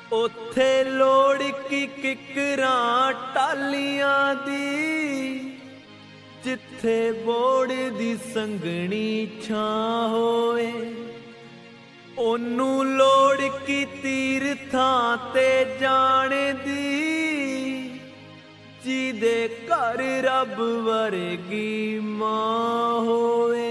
ਉੱਥੇ ਲੋੜ ਕੀ ਕਿਕਰਾਂ ਟਾਲੀਆਂ ਦੀ, ਜਿੱਥੇ ਬੋੜ ਦੀ ਸੰਘਣੀ ਛਾਂ ਹੋਵੇ। ਉਹਨੂੰ ਲੋੜ ਕੀ ਤੀਰਥਾਂ ਤੇ ਜਾਣ ਦੀ, ਜਿਹਦੇ ਘਰ ਰੱਬ ਵਰਗੀ ਮਾਂ ਹੋਵੇ।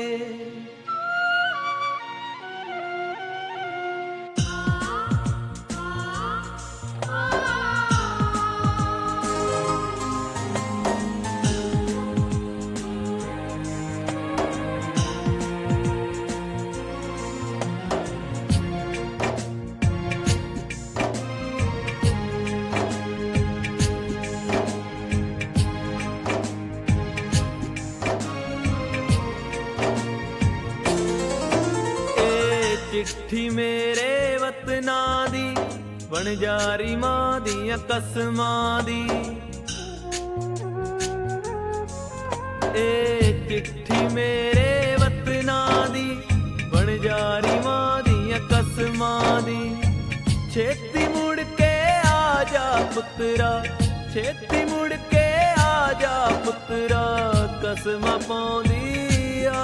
ਚਿੱਠੀ ਮੇਰੇ ਵਤਨਾਂ ਦੀ, ਵਣਜਾਰੀ ਮਾਂ ਦੀਆਂ ਕਸਮਾਂ ਦੀ। ਇਹ ਚਿੱਠੀ ਮੇਰੇ ਵਤਨਾਂ ਦੀ, ਵਣਜਾਰੀ ਮਾਂ ਦੀਆਂ ਕਸਮਾਂ ਦੀ। ਛੇਤੀ ਮੁੜ ਕੇ ਆ ਜਾ ਪੁੱਤਰਾ, ਛੇਤੀ ਮੁੜ ਕੇ ਆ ਜਾ ਪੁੱਤਰਾ, ਕਸਮਾਂ ਪਾਉਂਦੀ ਆ।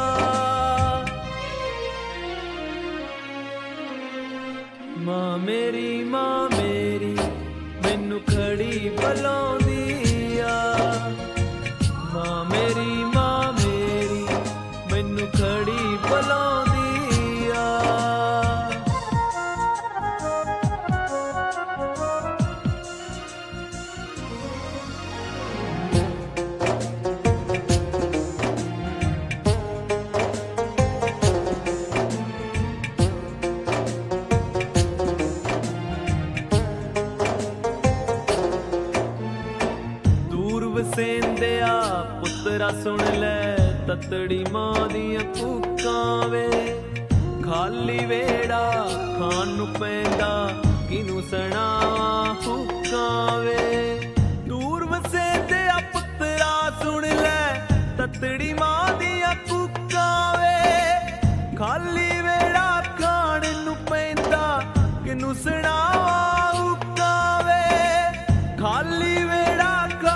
ਮਾਂ ਮੇਰੀ ਮੈਨੂੰ ਖੜੀ ਬੁਲਾਉਂਦੀ ਆ। ਮਾਂ ਮੇਰੀ ਮੈਨੂੰ ਖੜੀ ਬੁਲਾਉਂਦੀ ਆ। ਵਸੇਂਦਿਆ ਪੁੱਤਰਾ ਸੁਣ ਲੈ, ਤਤੜੀ ਮਾਂ ਦੀਆਂ ਕੂਕਾਂ ਵੇ। ਖਾਲੀ ਵੇੜਾ ਖਾਣ ਨੂੰ ਪੈਂਦਾ, ਕਿਨੂੰ ਸੁਣਾਵਾਂ ਹੁੱਕਾਂ ਵੇ। ਦੂਰ ਵਸੇਂਦਿਆ ਪੁੱਤਰਾ ਸੁਣ ਲੈ, ਤਤੜੀ ਮਾਂ ਦੀਆਂ ਕੂਕਾਂ ਵੇ। ਖਾਲੀ ਵੇੜਾ ਖਾਣ ਨੂੰ ਪੈਂਦਾ, ਕਿਨੂੰ ਸੁਣਾਵਾਂ ਹੁੱਕਾਂ ਵੇ। ਖਾਲੀ ਵੇੜਾ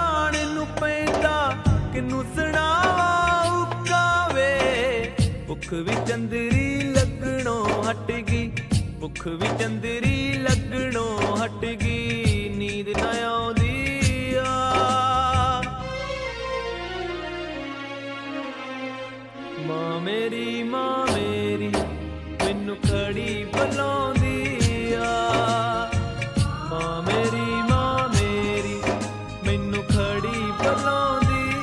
ਕਿਨੂੰ ਸੁਣਾਵਾਂ ਹੁੱਕਾਂ ਵੇ। ਭੁੱਖ ਵੀ ਚੰਦਰੀ ਲੱਗਣੋਂ ਹਟ ਗਈ, ਭੁੱਖ ਵੀ ਚੰਦਰੀ ਲੱਗਣੋਂ ਹਟ ਗਈ। ਨੀਂਦ ਨਾ ਆਉਂਦੀ ਆ। ਮਾਂ ਮੇਰੀ ਮੈਨੂੰ ਖੜੀ ਬੁਲਾਉਂਦੀ ਆ। ਮਾਂ ਮੇਰੀ ਮੈਨੂੰ ਖੜੀ ਬੁਲਾਉਂਦੀ।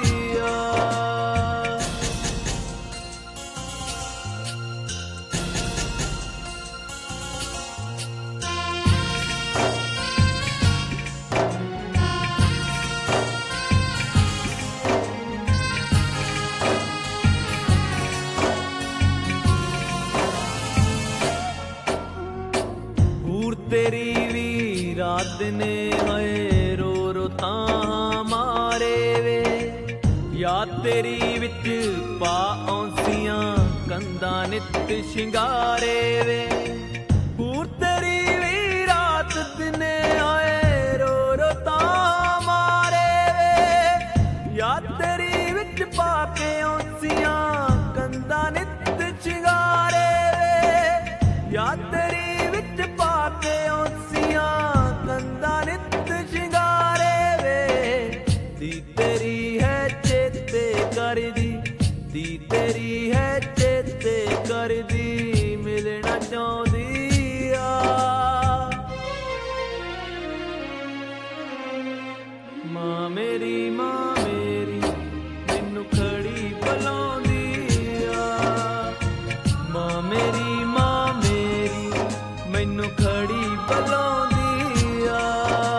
ਤੇਰੀ ਵੀ ਰਾਤ ਨੇ ਹੋਏ ਰੋ ਰੋ ਤਾਂ ਮਾਰੇ ਵੇ। ਯਾਦ ਤੇਰੀ ਵਿੱਚ ਪਾ ਆਉਂਦੀਆਂ ਕੰਧਾਂ ਨਿੱਤ ਸ਼ਿੰਗਾਰੇ ਵੇ। ਹੂਰ ਤੇਰੀ ਵੀ ਰਾਤ ਦਿਨੇ ਹੋਏ ਰੋ ਰੋ ਤਾਂ ਮਾਰੇ ਵੇ। ਯਾਦ ਤੇਰੀ ਵਿੱਚ ਪਾ ਕੇ ਆਉਂਦੀਆਂ ਕੰਧਾਂ ਨਿੱਤ ਸ਼ਿੰਗਾਰੇ ਵੇ। ਯਾਦ ਤੇਰੀ ਵਿੱਚ ਪਾ ਕੇ ਕੰਧਾਂ ਨਿੱਤ ਸ਼ਿੰਗਾਰੇ ਵੇ। ਦੀ ਤੇਰੀ ਹੈ ਚੇਤੇ ਕਰਦੀ, ਦੀ ਤੇਰੀ ਹੈ ਚੇਤੇ ਕਰਦੀ, ਮਿਲਣਾ ਚਾਹੁੰਦੀ ਆ। ਮਾਂ ਮੇਰੀ ਮੈਨੂੰ ਖੜੀ ਬੁਲਾਉਂਦੀ ਆ। ਮਾਂ ਮੇਰੀ ਮੈਨੂੰ ਖੜੀ ਬੁਲਾਉਂਦੀ ਆ।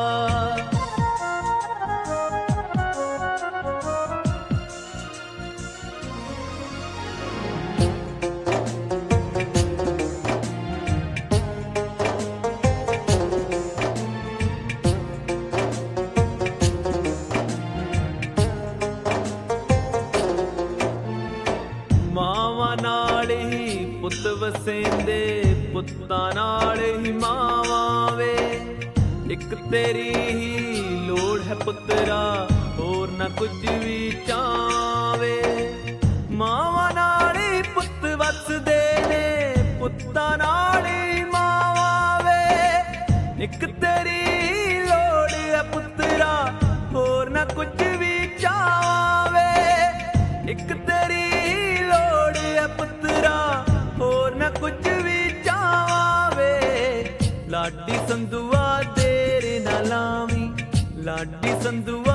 ਮਾਵਾਂ ਨਾਲ ਹੀ ਪੁੱਤ ਵਸੇਂਦੇ, ਪੁੱਤਾਂ ਨਾਲ ਹੀ ਮਾਵਾਂ ਵੇ। ਇੱਕ ਤੇਰੀ ਹੀ ਲੋੜ ਹੈ ਪੁੱਤਰਾ, ਹੋਰ ਨਾ ਕੁਝ ਵੀ ਚਾਵੇ। ਮਾਵਾਂ ਨਾਲ ਹੀ ਪੁੱਤ ਵਸਦੇ ਨੇ, ਪੁੱਤਾਂ ਨਾਲ ਹੀ ਮਾਵਾਂ ਵੇ। ਇੱਕ ਤੇਰੀ ਹੀ ਲੋੜ ਹੈ ਪੁੱਤਰਾ, ਹੋਰ ਨਾ ਕੁਝ ਵੀ ਚਾਵੇ। ਇੱਕ ਤੇਰੀ ਹੀ ਲੋੜ ਹੈ ਪੁੱਤਰਾ, ਹੋਰ ਨਾ ਕੁਝ ਵੀ ਚਾਵੇ। ਲਾਡੀ ਸੰਧੂਆ ਦੇਰ ਨਾ ਲਾਵੀਂ, ਲਾਡੀ ਸੰਧੂਆ